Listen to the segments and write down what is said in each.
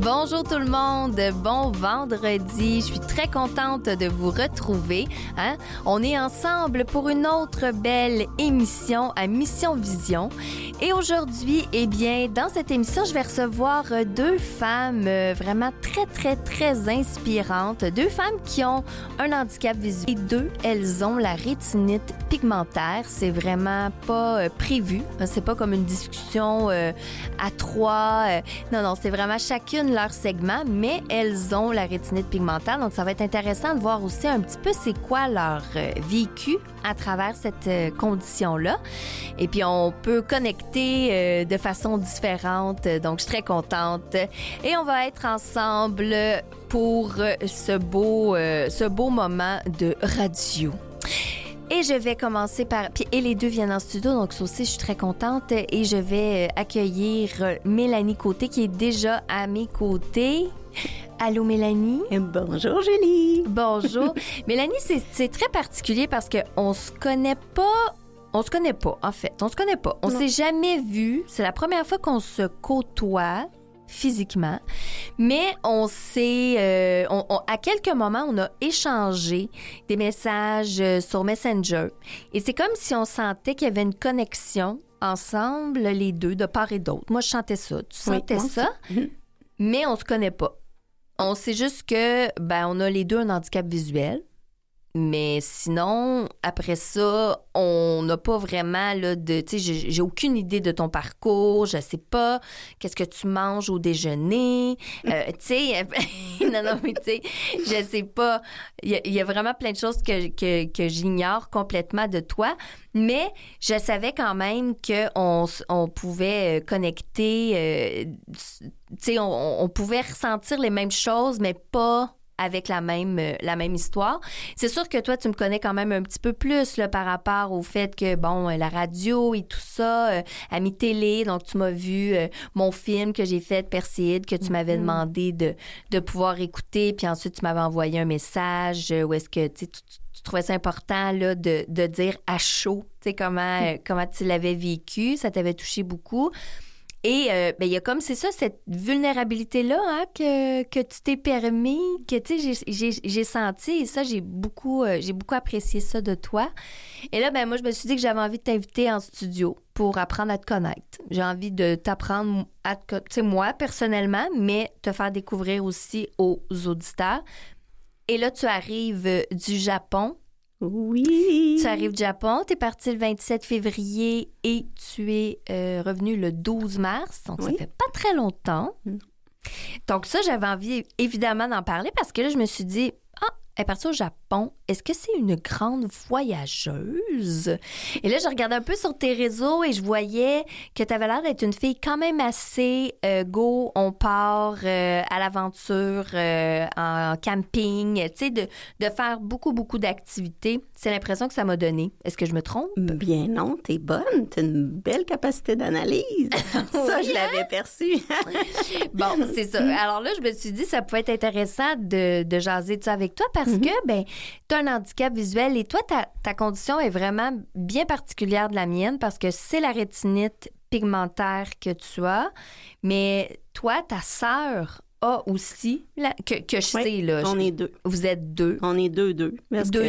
Bonjour tout le monde, bon vendredi. Je suis très contente de vous retrouver. On est ensemble pour une autre belle émission à Mission Vision. Et aujourd'hui, dans cette émission, je vais recevoir deux femmes vraiment très inspirantes. Deux femmes qui ont un handicap visuel. Et deux, elles ont la rétinite pigmentaire. C'est vraiment pas prévu. C'est pas comme une discussion à trois. Non, c'est vraiment chacune leur segment, mais elles ont la rétinite pigmentaire. Donc, ça va être intéressant de voir aussi un petit peu c'est quoi leur vécu à travers cette condition-là. Et puis, on peut connecter de façon différente. Donc, je suis très contente. Et on va être ensemble pour ce beau moment de radio. Et je vais commencer par... Et les deux viennent en studio, donc ça aussi, je suis très contente. Et je vais accueillir Mélanie Côté, qui est déjà à mes côtés. Allô, Mélanie? Bonjour, Julie! Bonjour. Mélanie, c'est très particulier parce qu'on se connaît pas... On se connaît pas, en fait. On se connaît pas. On s'est jamais vu. C'est la première fois qu'on se côtoie physiquement, mais on s'est, à quelques moments, on a échangé des messages sur Messenger, et c'est comme si on sentait qu'il y avait une connexion ensemble, les deux, de part et d'autre. Moi, je sentais ça, tu sentais ça, mais on se connaît pas. On sait juste que, on a les deux un handicap visuel. Mais sinon, après ça, on n'a pas vraiment là de... Tu sais, j'ai aucune idée de ton parcours. Je sais pas qu'est-ce que tu manges au déjeuner. Tu sais, non, mais tu sais, je sais pas. Il y a vraiment plein de choses que j'ignore complètement de toi. Mais je savais quand même qu'on pouvait connecter. Tu sais, on pouvait ressentir les mêmes choses, mais pas avec la même histoire. C'est sûr que toi, tu me connais quand même un petit peu plus là, par rapport au fait que, la radio et tout ça, Amis Télé, donc tu m'as vu mon film que j'ai fait, Perséide, que tu m'avais demandé de pouvoir écouter, puis ensuite, tu m'avais envoyé un message où est-ce que, tu trouvais ça important là, de dire à chaud, tu sais, comment tu l'avais vécu, ça t'avait touché beaucoup. Et il y a comme, c'est ça, cette vulnérabilité-là que tu t'es permis, que tu sais, j'ai senti, et ça, j'ai beaucoup apprécié ça de toi. Et là, moi, je me suis dit que j'avais envie de t'inviter en studio pour apprendre à te connaître. J'ai envie de t'apprendre à te connaître, tu sais, moi, personnellement, mais te faire découvrir aussi aux auditeurs. Et là, tu arrives du Japon. Oui. Tu arrives du Japon, tu es parti le 27 février et tu es revenu le 12 mars. Donc, ça fait pas très longtemps. Donc, ça, j'avais envie, évidemment, d'en parler parce que là, je me suis dit, elle est partie au Japon. Est-ce que c'est une grande voyageuse? Et là, je regardais un peu sur tes réseaux et je voyais que tu avais l'air d'être une fille quand même assez go, on part à l'aventure, en camping, tu sais, de faire beaucoup d'activités. C'est l'impression que ça m'a donné. Est-ce que je me trompe? Bien non, t'es bonne. T'as une belle capacité d'analyse. Ça, je l'avais perçu. Bon, c'est ça. Alors là, je me suis dit, ça pouvait être intéressant de jaser de ça avec toi parce que, tu as un handicap visuel et toi, ta condition est vraiment bien particulière de la mienne parce que c'est la rétinite pigmentaire que tu as, mais toi, ta sœur a aussi, que je sais, là. On est deux. Vous êtes deux. On est deux. Deux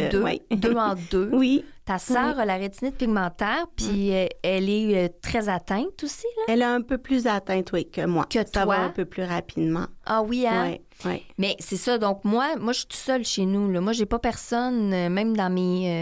en deux. Oui. Ta sœur a la rétinite pigmentaire, puis elle est très atteinte aussi, là? Elle est un peu plus atteinte, que moi. Que ça toi? va un peu plus rapidement. Ah oui, hein? Oui. Mais c'est ça, donc moi, je suis toute seule chez nous, là. Moi, j'ai pas personne, même dans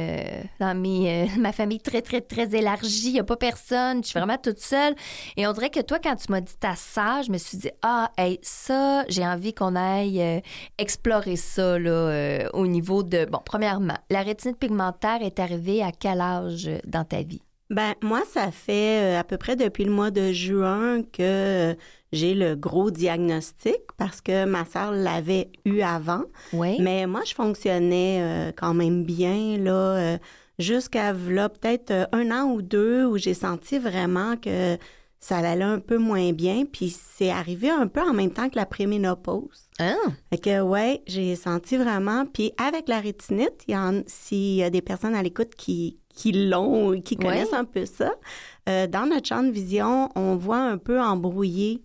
ma famille très élargie, il y a pas personne, je suis vraiment toute seule. Et on dirait que toi, quand tu m'as dit ta sœur, je me suis dit, ça, j'ai envie qu'on aille explorer ça, là, au niveau de... Bon, premièrement, la rétinite pigmentaire est arrivée à quel âge dans ta vie? Moi, ça fait à peu près depuis le mois de juin que j'ai le gros diagnostic parce que ma sœur l'avait eu avant. Oui. Mais moi, je fonctionnais quand même bien, là, jusqu'à là, peut-être 1 an ou 2 où j'ai senti vraiment que ça allait un peu moins bien. Puis c'est arrivé un peu en même temps que la préménopause. Ah! Fait que, j'ai senti vraiment. Puis avec la rétinite, s'il y a des personnes à l'écoute qui l'ont, qui connaissent un peu ça, dans notre champ de vision, on voit un peu embrouillé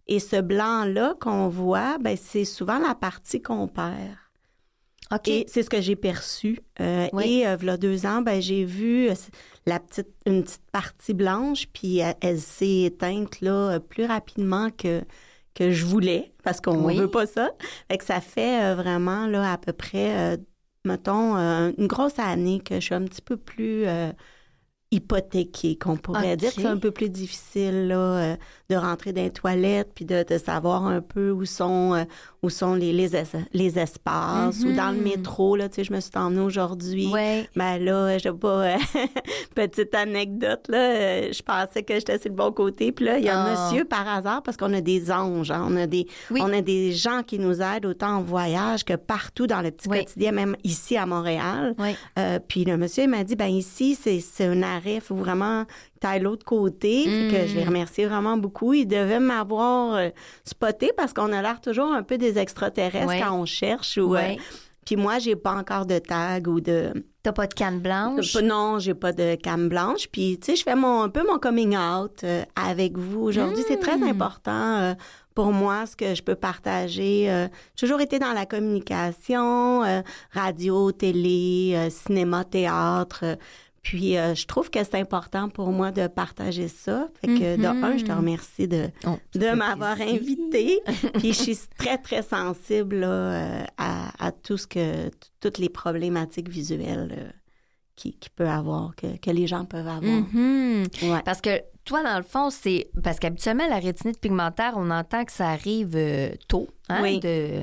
Et ce blanc-là qu'on voit, ben c'est souvent la partie qu'on perd. OK. Et c'est ce que j'ai perçu. Oui. Et voilà 2 ans, ben j'ai vu une petite partie blanche, puis elle s'est éteinte là, plus rapidement que je voulais, parce qu'on veut pas ça. Fait que ça fait vraiment là, à peu près, mettons, une grosse année que je suis un petit peu plus hypothéquée, qu'on pourrait dire que c'est un peu plus difficile là, de rentrer dans les toilettes puis de savoir un peu où sont les espaces ou dans le métro là, tu sais, je me suis emmenée aujourd'hui. Ouais. Ben là, je sais pas, petite anecdote là, je pensais que j'étais sur le bon côté, puis là il y a un monsieur par hasard, parce qu'on a des anges, hein, on a des gens qui nous aident autant en voyage que partout dans le petit quotidien, même ici à Montréal. Oui. Puis le monsieur il m'a dit, ben ici c'est un arrêt, il faut vraiment que tu l'autre côté. Fait que je l'ai remercié vraiment beaucoup. Il devait m'avoir spoté, parce qu'on a l'air toujours un peu des extraterrestres quand on cherche. Puis moi, j'ai pas encore de tag ou de... T'as pas de canne blanche? Non, j'ai pas de canne blanche. Puis, tu sais, je fais un peu mon coming out avec vous aujourd'hui. C'est très important pour moi, ce que je peux partager. J'ai toujours été dans la communication, radio, télé, cinéma, théâtre. Puis, je trouve que c'est important pour moi de partager ça. Fait que, de un, je te remercie de m'avoir invitée. Puis, je suis très, très sensible là, à toutes les problématiques visuelles qu'il peut avoir, que les gens peuvent avoir. Ouais. Parce que toi, dans le fond, c'est... Parce qu'habituellement, la rétinite pigmentaire, on entend que ça arrive tôt. Hein? Oui.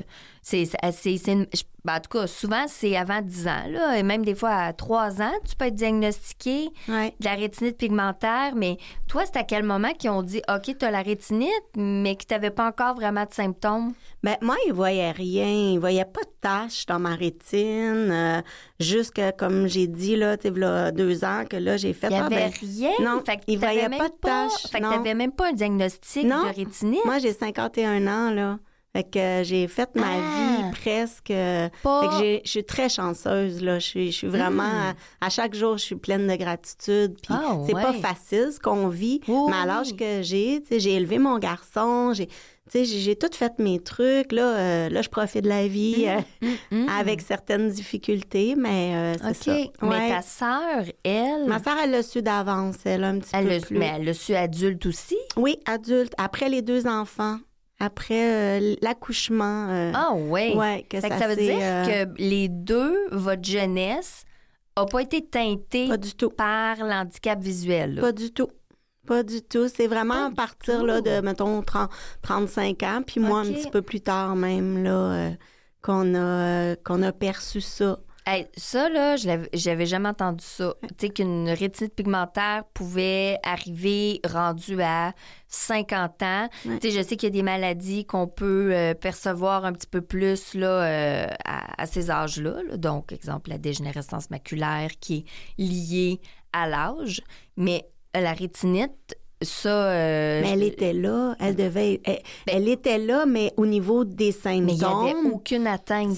En tout cas, souvent, c'est avant 10 ans. Là, et même des fois, à 3 ans, tu peux être diagnostiqué de la rétinite pigmentaire. Mais toi, c'est à quel moment qu'ils ont dit, OK, tu as la rétinite, mais que tu n'avais pas encore vraiment de symptômes? Ben moi, ils voyaient rien. Ils voyaient pas de taches dans ma rétine. Jusque, comme j'ai dit, là, tu sais, là, 2 ans, que là, j'ai fait... Il n'y avait rien? Non, fait que ils voyaient pas de taches. Fait que tu n'avais même pas un diagnostic de rétinite? Moi, j'ai 51 ans, là. Fait que j'ai fait ma vie presque... Fait que je suis très chanceuse, là. Je suis vraiment... À chaque jour, je suis pleine de gratitude. Puis c'est pas facile, ce qu'on vit. Mais à l'âge que j'ai, tu sais, j'ai élevé mon garçon, j'ai tout fait mes trucs. Là, je profite de la vie avec certaines difficultés, mais c'est ça. Mais ta sœur, elle... Ma sœur, elle l'a su d'avance. Elle a un petit peu plus... Mais elle l'a su adulte aussi? Oui, adulte. Après les 2 enfants. Après l'accouchement. Oui. Ouais, que ça veut dire que les deux, votre jeunesse, n'a pas été teintée par l'handicap visuel. Là. Pas du tout. Pas du tout. C'est vraiment à partir là, de, mettons, 35 ans. Puis moi, un petit peu plus tard même, là, qu'on a perçu ça. Hey, ça, là, j'avais jamais entendu ça. Tu sais, qu'une rétinite pigmentaire pouvait arriver rendue à 50 ans. Tu sais, je sais qu'il y a des maladies qu'on peut percevoir un petit peu plus là, à ces âges-là. Là. Donc, exemple, la dégénérescence maculaire qui est liée à l'âge. Mais la rétinite, ça... mais elle était là. Elle était là, mais au niveau des symptômes... Mais il n'y avait aucune atteinte.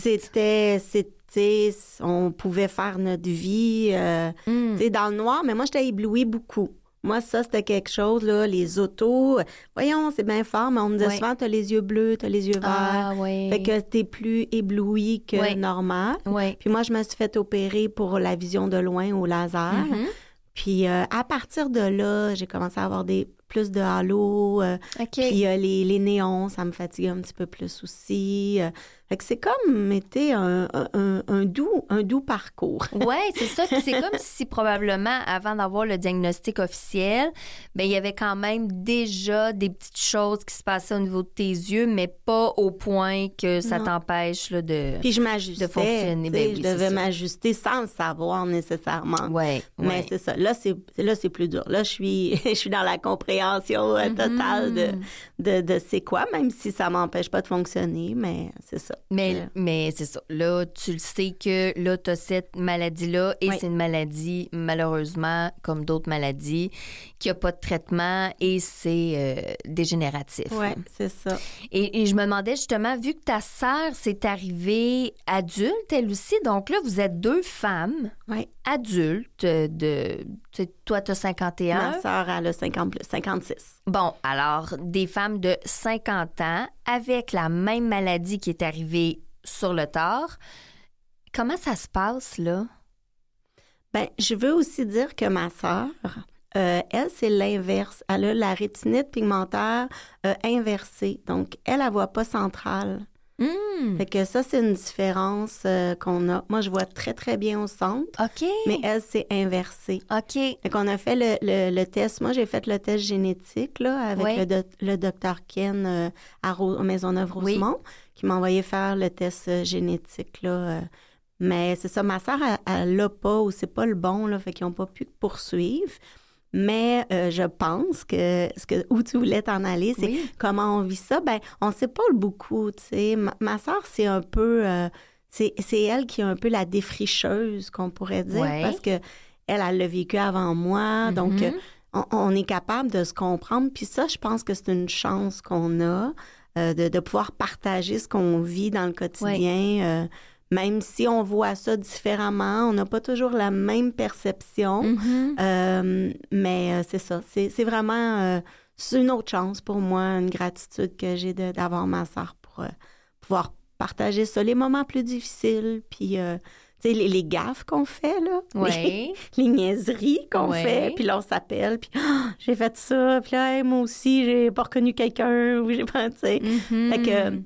On pouvait faire notre vie dans le noir, mais moi, j'étais éblouie beaucoup. Moi, ça, c'était quelque chose, là, les autos. Voyons, c'est bien fort, mais on me disait souvent, t'as les yeux bleus, t'as les yeux verts. Fait que t'es plus éblouie que normal. Puis moi, je me suis fait opérer pour la vision de loin au laser. Puis à partir de là, j'ai commencé à avoir plus de halo. Puis les néons, ça me fatiguait un petit peu plus aussi. Fait que c'est comme été un doux parcours. Oui, c'est ça. Puis c'est comme si probablement, avant d'avoir le diagnostic officiel, bien, il y avait quand même déjà des petites choses qui se passaient au niveau de tes yeux, mais pas au point que ça t'empêche là, Puis je m'ajustais, de fonctionner. Je devais m'ajuster sans le savoir nécessairement. Mais c'est ça. Là, c'est plus dur. Là, je suis dans la compréhension totale de c'est quoi, même si ça m'empêche pas de fonctionner, mais c'est ça. Mais c'est ça. Là, tu le sais que là, tu as cette maladie-là et c'est une maladie, malheureusement, comme d'autres maladies, qui n'a pas de traitement et c'est dégénératif. Oui, c'est ça. Et je me demandais justement, vu que ta sœur s'est arrivée adulte, elle aussi, donc là, vous êtes 2 femmes adultes toi, tu as 51. Ma sœur, elle a 50 56. Bon, alors, des femmes de 50 ans avec la même maladie qui est arrivée sur le tard. Comment ça se passe, là? Bien, je veux aussi dire que ma sœur, elle, c'est l'inverse. Elle a la rétinite pigmentaire inversée. Donc, elle voit pas centrale. Fait que ça, c'est une différence qu'on a. Moi, je vois très, très bien au centre. OK. Mais elle, c'est inversé. OK. Fait qu'on a fait le test. Moi, j'ai fait le test génétique là, avec le docteur Ken à Maisonneuve-Rosemont qui m'a envoyé faire le test génétique. Là, mais c'est ça, ma sœur, elle l'a pas ou c'est pas le bon, là, fait qu'ils n'ont pas pu poursuivre. Mais je pense que où tu voulais t'en aller, c'est comment on vit ça. Ben, on ne sait pas beaucoup, tu sais. Ma sœur, c'est un peu... c'est elle qui est un peu la défricheuse, qu'on pourrait dire, parce que elle l'a vécu avant moi. Donc, on est capable de se comprendre. Puis ça, je pense que c'est une chance qu'on a de pouvoir partager ce qu'on vit dans le quotidien. Même si on voit ça différemment, on n'a pas toujours la même perception. Mais c'est ça, c'est vraiment c'est une autre chance pour moi, une gratitude que j'ai d'avoir ma sœur pour pouvoir partager ça, les moments plus difficiles, puis tu sais, les gaffes qu'on fait, là, les niaiseries qu'on fait, puis là, on s'appelle, puis j'ai fait ça, puis là, hey, moi aussi, j'ai pas reconnu quelqu'un, ou j'ai pas, tu sais. Fait que,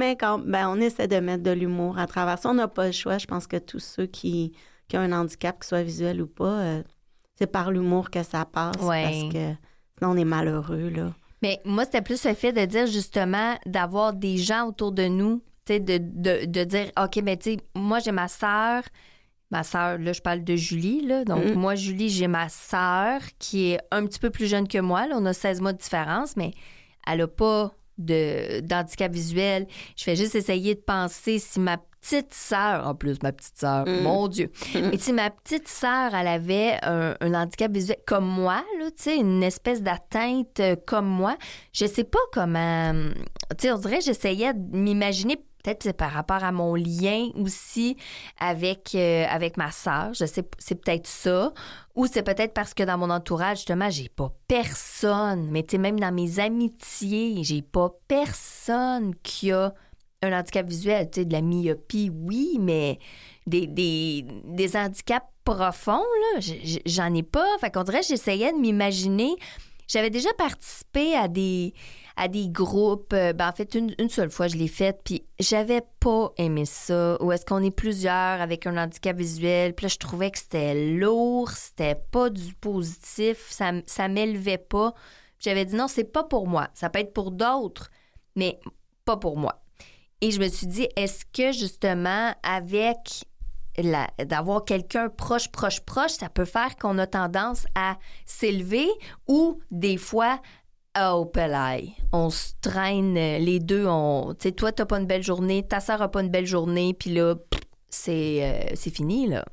on essaie de mettre de l'humour à travers ça. On n'a pas le choix. Je pense que tous ceux qui ont un handicap, qu'il soit visuel ou pas, c'est par l'humour que ça passe, parce que sinon, on est malheureux, là. Mais moi, c'était plus le fait de dire, justement, d'avoir des gens autour de nous, tu sais, de dire, OK, ben tu sais, moi, j'ai ma sœur, là, je parle de Julie, là. Donc, moi, Julie, j'ai ma sœur qui est un petit peu plus jeune que moi, là. On a 16 mois de différence, mais elle n'a pas d'handicap visuel. Je fais juste essayer de penser si ma petite sœur, en plus, ma petite sœur, mon Dieu. Et si ma petite sœur, elle avait un handicap visuel comme moi, là, tu sais, une espèce d'atteinte comme moi, je sais pas comment... Tu sais, on dirait que j'essayais de m'imaginer, peut-être c'est par rapport à mon lien aussi avec ma sœur, je sais, c'est peut-être ça, ou c'est peut-être parce que dans mon entourage, justement, j'ai pas personne, mais tu sais, même dans mes amitiés, j'ai pas personne qui a un handicap visuel, tu sais, de la myopie, oui, mais des handicaps profonds, là, j'en ai pas. Fait qu'on dirait que j'essayais de m'imaginer. J'avais déjà participé à des groupes. En fait, une seule fois, je l'ai faite, puis j'avais pas aimé ça. Où est-ce qu'on est plusieurs avec un handicap visuel, puis là, je trouvais que c'était lourd, c'était pas du positif, ça m'élevait pas. Puis j'avais dit non, c'est pas pour moi. Ça peut être pour d'autres, mais pas pour moi. Et je me suis dit, est-ce que justement, avec d'avoir quelqu'un proche, ça peut faire qu'on a tendance à s'élever ou des fois, oh, pelaille, on se traîne les deux. Tu sais, toi, t'as pas une belle journée, ta sœur a pas une belle journée, puis là, c'est fini, là.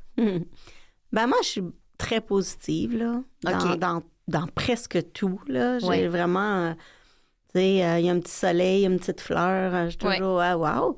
Ben moi, je suis très positive, là, dans presque tout, là. J'ai vraiment... Tu sais, il y a un petit soleil, une petite fleur, je suis toujours, wow.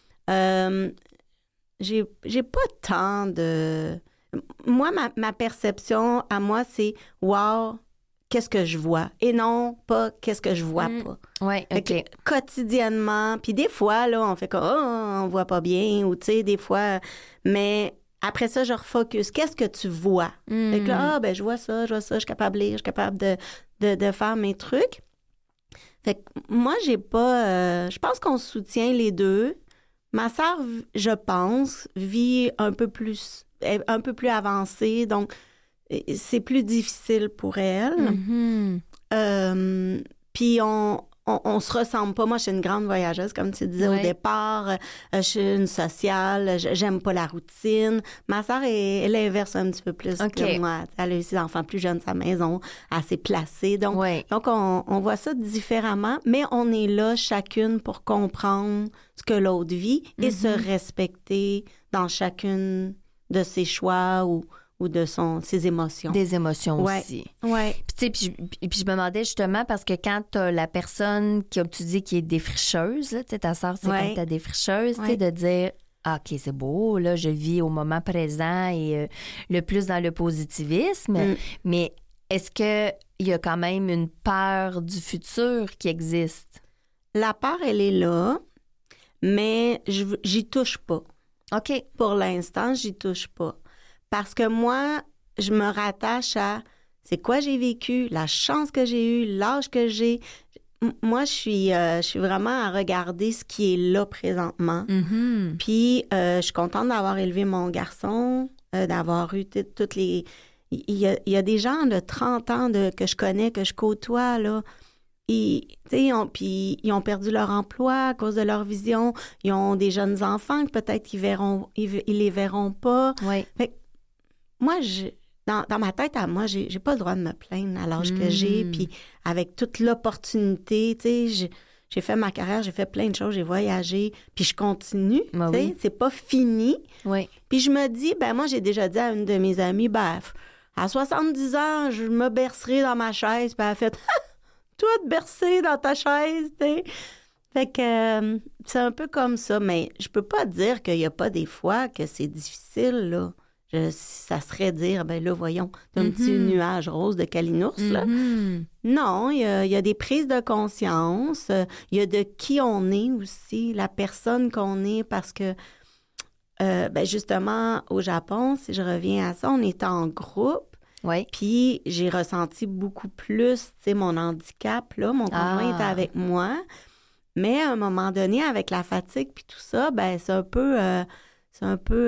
J'ai pas tant de... Moi, ma perception à moi, c'est wow, qu'est-ce que je vois? Et non, pas qu'est-ce que je vois pas. Oui, OK. Quotidiennement, puis des fois, là, on fait comme, on voit pas bien, ou tu sais, des fois... Mais après ça, je refocus. Qu'est-ce que tu vois? Fait que là, je vois ça, je suis capable de lire, je suis capable de faire mes trucs. Fait que moi, j'ai pas... je pense qu'on soutient les deux. Ma sœur, je pense, vit un peu plus avancée, donc c'est plus difficile pour elle. Puis on se ressemble pas. Moi, je suis une grande voyageuse, comme tu disais au départ. Je suis une sociale. J'aime pas la routine. Ma sœur est l'inverse un petit peu plus que moi. Elle a eu ses enfants plus jeunes, sa maison, assez placée. Donc on voit ça différemment, mais on est là chacune pour comprendre ce que l'autre vit et se respecter dans chacune de ses choix ou de ses émotions. Des émotions aussi. Oui. Puis tu sais, puis je me demandais justement, parce que quand t'as la personne comme tu dis, qui est défricheuse, tu sais, ta sœur, c'est comme ta défricheuse, tu sais, de dire, OK, c'est beau, là, je vis au moment présent et le plus dans le positivisme, mais est-ce que il y a quand même une peur du futur qui existe. La peur, elle est là, mais j'y touche pas. OK. Pour l'instant, j'y touche pas. Parce que moi, je me rattache à c'est quoi j'ai vécu, la chance que j'ai eue, l'âge que j'ai. Moi, je suis vraiment à regarder ce qui est là présentement. Mm-hmm. Puis, je suis contente d'avoir élevé mon garçon, d'avoir eu toutes les... Il y a des gens de 30 ans que je connais, que je côtoie, là. Ils ont perdu leur emploi à cause de leur vision. Ils ont des jeunes enfants que peut-être ils les verront pas. Oui. Fait que moi, dans ma tête, à moi, j'ai pas le droit de me plaindre à l'âge que j'ai. Puis avec toute l'opportunité, tu sais, j'ai fait ma carrière, j'ai fait plein de choses, j'ai voyagé, puis je continue. Ben tu sais, oui. c'est pas fini. Oui. Puis je me dis, moi, j'ai déjà dit à une de mes amies, à 70 ans, je me bercerai dans ma chaise. Puis elle a fait, toi, te bercer dans ta chaise, tu sais. Fait que c'est un peu comme ça, mais je peux pas dire qu'il y a pas des fois que c'est difficile, là. Ça serait dire, là, voyons, un petit nuage rose de Kalinours, là. Non, il y a des prises de conscience, il y a de qui on est aussi, la personne qu'on est, parce que, justement, au Japon, si je reviens à ça, on est en groupe. Oui. Puis j'ai ressenti beaucoup plus, tu sais, mon handicap, là. Mon conjoint était avec moi. Mais à un moment donné, avec la fatigue puis tout ça, c'est un peu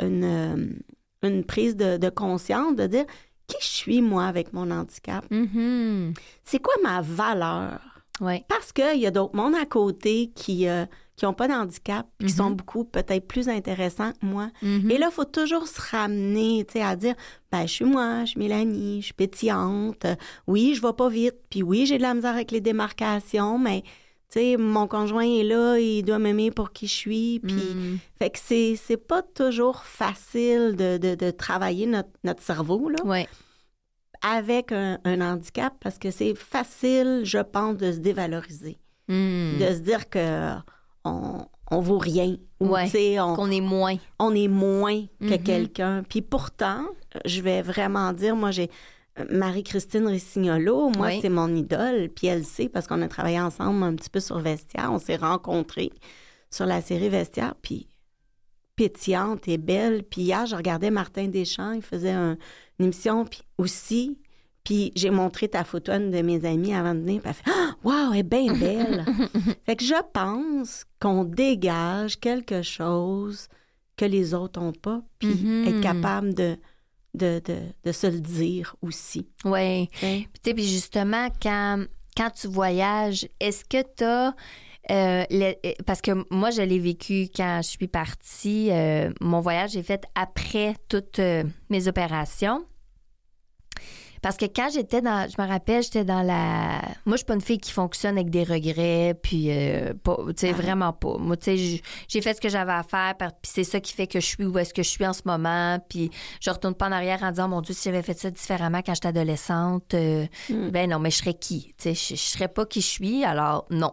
une prise de conscience de dire qui je suis, moi, avec mon handicap. Mm-hmm. C'est quoi ma valeur? Oui. Parce qu'il y a d'autres mondes à côté qui n'ont pas de handicap, qui sont beaucoup peut-être plus intéressants que moi. Mm-hmm. Et là, il faut toujours se ramener, tu sais, à dire, je suis moi, je suis Mélanie, je suis pétillante. Oui, je vais pas vite, puis oui, j'ai de la misère avec les démarcations, mais tu sais, mon conjoint est là, il doit m'aimer pour qui je suis, puis fait que c'est pas toujours facile de travailler notre cerveau, là. Oui. Avec un handicap, parce que c'est facile, je pense, de se dévaloriser. De se dire que on vaut rien. Ou, Ouais, qu'on est moins. On est moins que quelqu'un. Puis pourtant, je vais vraiment dire, moi, j'ai Marie-Christine Rissignolo, moi, Oui. c'est mon idole. Puis elle sait, parce qu'on a travaillé ensemble un petit peu sur Vestiaire. On s'est rencontrés sur la série Vestiaire, puis pétillante et belle. Puis hier, je regardais Martin Deschamps, il faisait une émission aussi. Puis j'ai montré ta photo à une de mes amies avant de venir, puis elle fait « Wow, elle est bien belle! » Fait que je pense qu'on dégage quelque chose que les autres n'ont pas, puis être capable de se le dire aussi. Oui. Okay? Puis justement, quand tu voyages, est-ce que tu as... parce que moi, je l'ai vécu quand je suis partie. Mon voyage est fait après toutes mes opérations. Parce que quand je me rappelle, j'étais dans la... Moi, je suis pas une fille qui fonctionne avec des regrets, puis tu sais, vraiment pas. Moi, tu sais, j'ai fait ce que j'avais à faire, puis c'est ça qui fait que je suis où est-ce que je suis en ce moment, puis je retourne pas en arrière en disant, mon Dieu, si j'avais fait ça différemment quand j'étais adolescente, ben non, mais je serais qui? Tu sais, je serais pas qui je suis, alors non.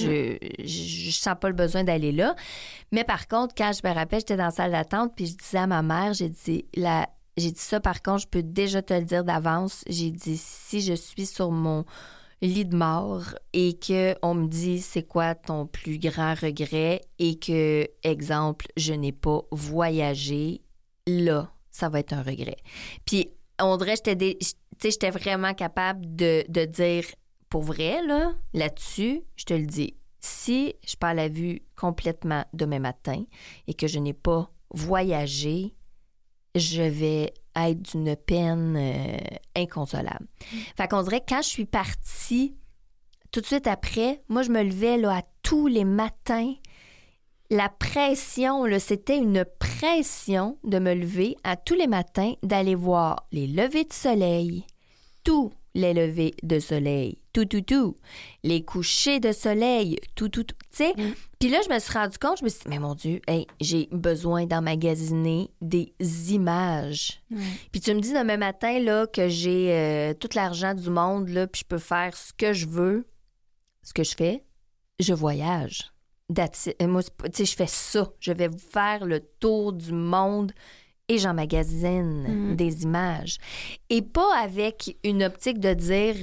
Je sens pas le besoin d'aller là. Mais par contre, quand je me rappelle, j'étais dans la salle d'attente, puis je disais à ma mère, j'ai dit ça, par contre, je peux déjà te le dire d'avance. J'ai dit, si je suis sur mon lit de mort et qu'on me dit c'est quoi ton plus grand regret et que, exemple, je n'ai pas voyagé, là, ça va être un regret. Puis, on dirait, j'étais vraiment capable de dire, pour vrai, là-dessus, je te le dis, si je perds la vue complètement demain matin et que je n'ai pas voyagé, je vais être d'une peine inconsolable. Fait qu'on dirait que quand je suis partie, tout de suite après, moi, je me levais là, à tous les matins. La pression, là, c'était une pression de me lever à tous les matins, d'aller voir les levées de soleil, tous les levées de soleil, tout. Les couchers de soleil, tout, tu sais. Puis là, je me suis rendu compte, je me suis dit, mais mon Dieu, j'ai besoin d'emmagasiner des images. Puis tu me dis demain matin, là, que j'ai tout l'argent du monde, là, puis je peux faire ce que je veux. Ce que je fais, je voyage. Moi, tu sais, je fais ça. Je vais vous faire le tour du monde et j'emmagasine des images. Et pas avec une optique de dire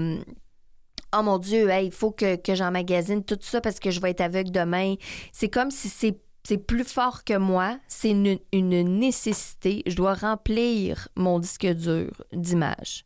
oh mon Dieu, il faut que j'emmagasine tout ça parce que je vais être aveugle demain. C'est comme si c'est plus fort que moi. C'est une nécessité. Je dois remplir mon disque dur d'images.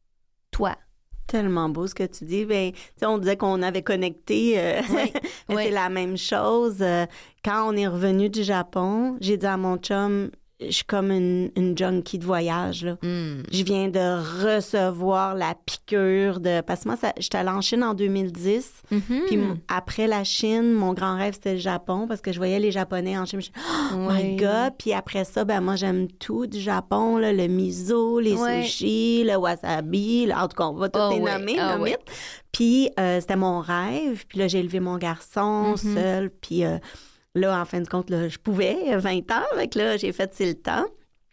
Toi? Tellement beau ce que tu dis. Ben, on disait qu'on avait connecté. Oui. C'est la même chose. Quand on est revenu du Japon, j'ai dit à mon chum, je suis comme une junkie de voyage. Là. Je viens de recevoir la piqûre de... Parce que moi, j'étais allée en Chine en 2010. Puis après la Chine, mon grand rêve, c'était le Japon parce que je voyais les Japonais en Chine. Je me suis dit, oh my God! Puis après ça, ben moi, j'aime tout du Japon. Là, le miso, les sushis, le wasabi. Là, en tout cas, on va tout les nommer. Puis c'était mon rêve. Puis là, j'ai élevé mon garçon seul. Puis... là, en fin de compte, là, je pouvais, 20 ans, avec là, j'ai fait c'est le temps.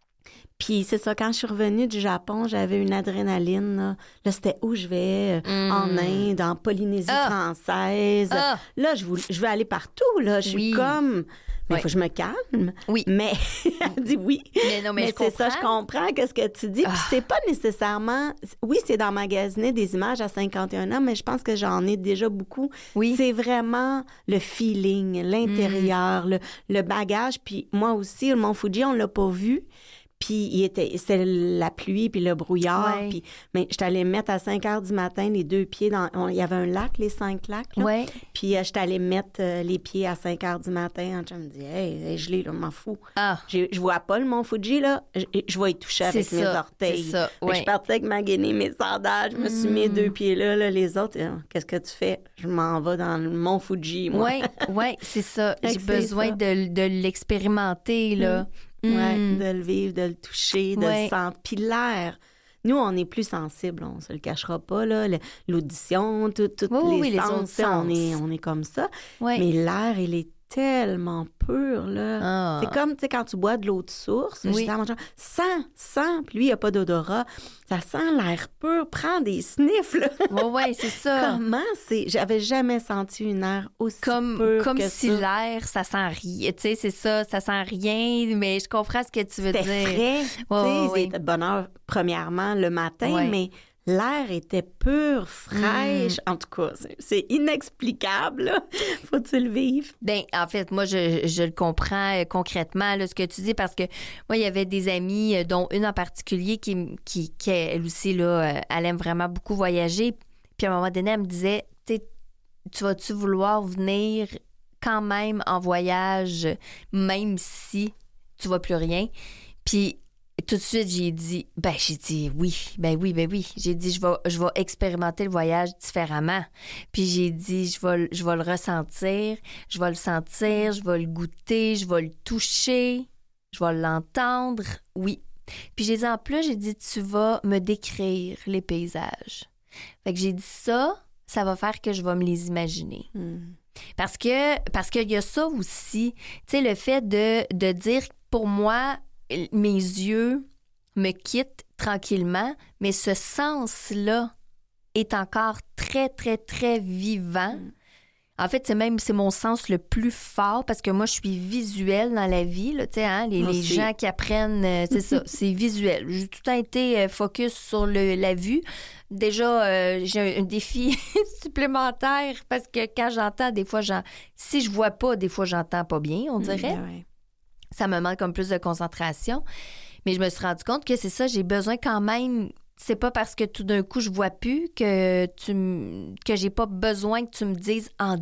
Puis c'est ça, quand je suis revenue du Japon, j'avais une adrénaline. Là c'était où je vais? En Inde, en Polynésie française. Là, je veux aller partout. Là. Je suis comme... Mais il faut que je me calme. Oui. Mais elle dit oui. Mais non, mais je c'est comprends. ça, je comprends qu'est-ce que tu dis. Puis c'est pas nécessairement... Oui, c'est d'emmagasiner des images à 51 ans, mais je pense que j'en ai déjà beaucoup. Oui. C'est vraiment le feeling, l'intérieur, le bagage. Puis moi aussi, le Mont Fuji, on l'a pas vu. Puis c'était la pluie puis le brouillard. Puis mais j'étais allée mettre à 5 heures du matin les 2 pieds dans... Il y avait un lac, les 5 lacs. Là. Puis j'étais allée mettre les pieds à 5 heures du matin. Je me dis, hey, je l'ai, là, m'en fous. Je vois pas le Mont Fuji, là. Je vais y toucher avec mes orteils. C'est ça, Je suis partie avec ma guenille, mes sandales. Je me suis mis 2 pieds là. Les autres, qu'est-ce que tu fais? Je m'en vais dans le Mont Fuji, moi. Oui, c'est ça. J'ai besoin de l'expérimenter, là. Oui, de le vivre, de le toucher, de le sentir. Puis l'air. Nous, on est plus sensibles, on se le cachera pas, là. L'audition, toutes les sens, on est comme ça. Mais l'air, il est tellement pur, là. C'est comme, tu sais, quand tu bois de l'eau de source, je dis à mon chum, sens, puis lui, il n'y a pas d'odorat. Ça sent l'air pur, prends des sniffs, là. Oui, c'est ça. Comment c'est... J'avais jamais senti une air aussi pur comme que si ça. l'air, ça sent rien. Tu sais, c'est ça sent rien, mais je comprends ce que tu veux dire. C'était frais, tu sais, c'était de bonne heure, premièrement, le matin, mais... L'air était pur, fraîche. En tout cas, c'est inexplicable. Là. Faut-il le vivre? Bien, en fait, moi, je le comprends concrètement, là, ce que tu dis, parce que moi, il y avait des amies, dont une en particulier, qui elle aussi, là, elle aime vraiment beaucoup voyager. Puis à un moment donné, elle me disait, tu vas-tu vouloir venir quand même en voyage, même si tu vois plus rien? Puis tout de suite, j'ai dit oui. J'ai dit, je vais expérimenter le voyage différemment. Puis j'ai dit, je vais le ressentir, je vais le sentir, je vais le goûter, je vais le toucher, je vais l'entendre, oui. Puis j'ai dit, en plus, tu vas me décrire les paysages. Fait que j'ai dit ça va faire que je vais me les imaginer. Parce qu'il y a ça aussi, tu sais, le fait de dire, pour moi, mes yeux me quittent tranquillement, mais ce sens-là est encore très, très, très vivant. En fait, c'est mon sens le plus fort parce que moi, je suis visuelle dans la vie. Là, hein, les gens qui apprennent, c'est ça, c'est visuel. J'ai tout le temps été focus sur la vue. Déjà, j'ai un défi supplémentaire parce que quand j'entends, des fois, si je vois pas, des fois, j'entends pas bien, on dirait. Ça me manque comme plus de concentration. Mais je me suis rendu compte que c'est ça, j'ai besoin quand même... C'est pas parce que tout d'un coup, je vois plus que j'ai pas besoin que tu me dises en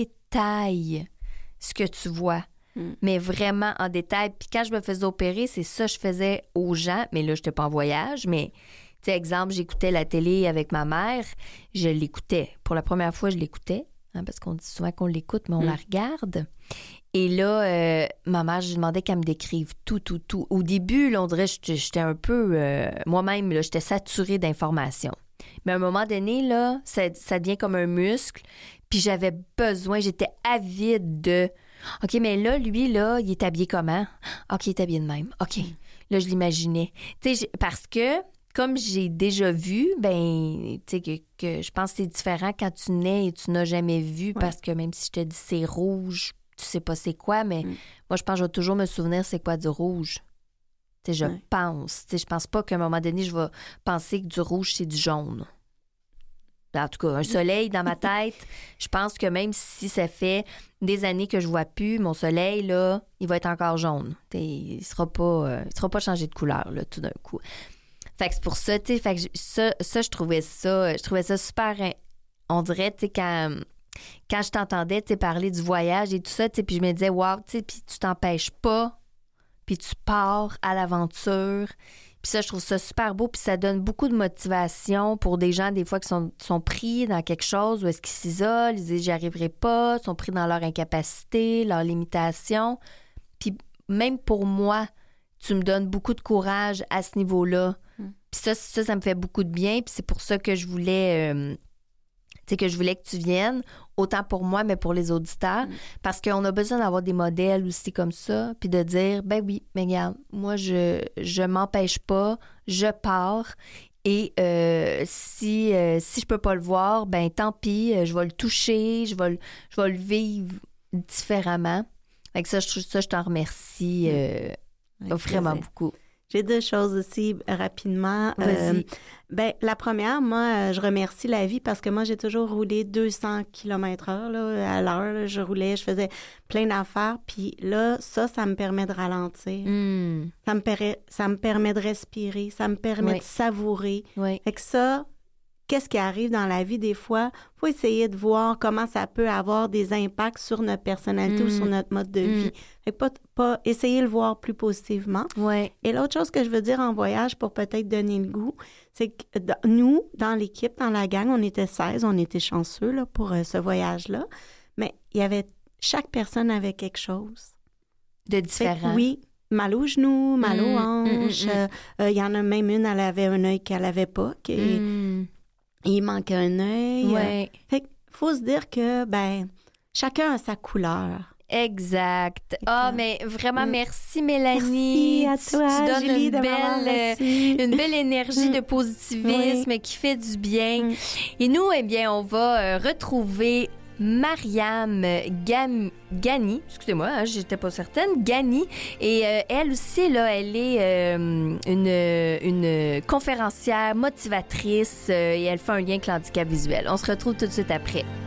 détail ce que tu vois. Mais vraiment en détail. Puis quand je me faisais opérer, c'est ça que je faisais aux gens. Mais là, je n'étais pas en voyage, mais... Tu sais, exemple, j'écoutais la télé avec ma mère. Je l'écoutais. Pour la première fois, je l'écoutais. Hein, parce qu'on dit souvent qu'on l'écoute, mais on la regarde. Et là, ma mère, je lui demandais qu'elle me décrive tout. Au début, là, on dirait que j'étais un peu... moi-même, là, j'étais saturée d'informations. Mais à un moment donné, là, ça devient comme un muscle. Puis j'avais besoin, j'étais avide de... OK, mais là, lui, là, il est habillé comment? OK, il est habillé de même. OK. Là, je l'imaginais. Tu sais, parce que, comme j'ai déjà vu, ben, tu sais, que je pense que c'est différent quand tu nais et tu n'as jamais vu, parce que même si je te dis c'est rouge, tu sais pas c'est quoi, mais moi, je pense que je vais toujours me souvenir c'est quoi du rouge. Je pense. Je pense pas qu'à un moment donné, je vais penser que du rouge, c'est du jaune. En tout cas, un soleil dans ma tête, je pense que même si ça fait des années que je vois plus, mon soleil, là, il va être encore jaune. Il sera pas changé de couleur, là, tout d'un coup. Fait que c'est pour ça, tu sais, je trouvais ça super, on dirait, tu sais, quand je t'entendais, tu sais, parler du voyage et tout ça, tu sais, puis je me disais, wow, tu sais, puis tu t'empêches pas, puis tu pars à l'aventure. Puis ça, je trouve ça super beau, puis ça donne beaucoup de motivation pour des gens, des fois, qui sont pris dans quelque chose, où est-ce qu'ils s'isolent, ils disent « j'y arriverai pas », sont pris dans leur incapacité, leur limitation. Puis même pour moi, tu me donnes beaucoup de courage à ce niveau-là. Puis ça me fait beaucoup de bien, puis c'est pour ça que je voulais... que je voulais que tu viennes, autant pour moi, mais pour les auditeurs, parce qu'on a besoin d'avoir des modèles aussi comme ça, puis de dire, ben oui, mais regarde, moi, je m'empêche pas, je pars, et si je peux pas le voir, ben tant pis, je vais le toucher, je vais le vivre différemment. Fait que je t'en remercie vraiment beaucoup. J'ai 2 choses aussi rapidement. La première, moi, je remercie la vie parce que moi, j'ai toujours roulé 200 km/h à l'heure. Là, je roulais, je faisais plein d'affaires. Puis là, ça me permet de ralentir. Ça me permet de respirer. Ça me permet de savourer. Fait que ça, qu'est-ce qui arrive dans la vie des fois? Il faut essayer de voir comment ça peut avoir des impacts sur notre personnalité ou sur notre mode de vie. Fait que pas essayer de le voir plus positivement. Et l'autre chose que je veux dire en voyage pour peut-être donner le goût, c'est que nous, dans l'équipe, dans la gang, on était 16, on était chanceux là, pour ce voyage-là, mais chaque personne avait quelque chose. De différent. Oui. Mal au genou, mal aux hanches. Il y en a même une, elle avait un œil qu'elle n'avait pas. Il manquait un œil. Fait qu'il faut se dire que, chacun a sa couleur. Exact. Mais vraiment, merci Mélanie. Merci à toi, tu donnes Julie, une belle énergie de positivisme qui fait du bien. Et nous, eh bien, on va retrouver Mariam Gani, excusez-moi, j'étais pas certaine, Gani, et elle aussi, là, elle est une conférencière motivatrice et elle fait un lien avec l'handicap visuel. On se retrouve tout de suite après.